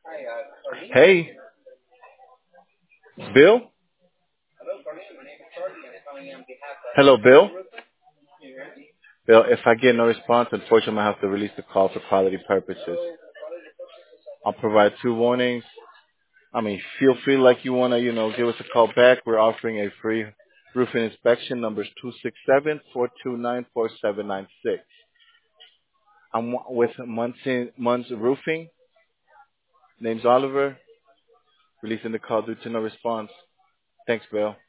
Hey, Bill? Hello, Bill? Bill, if I get no response, unfortunately, I have to release the call for quality purposes. I'll provide two warnings. I mean, feel free like you want to, give us a call back. We're offering a free roofing inspection. Numbers 267-429-4796. I'm with Munz Roofing. Name's Oliver. Releasing the call due to no response. Thanks, Bill.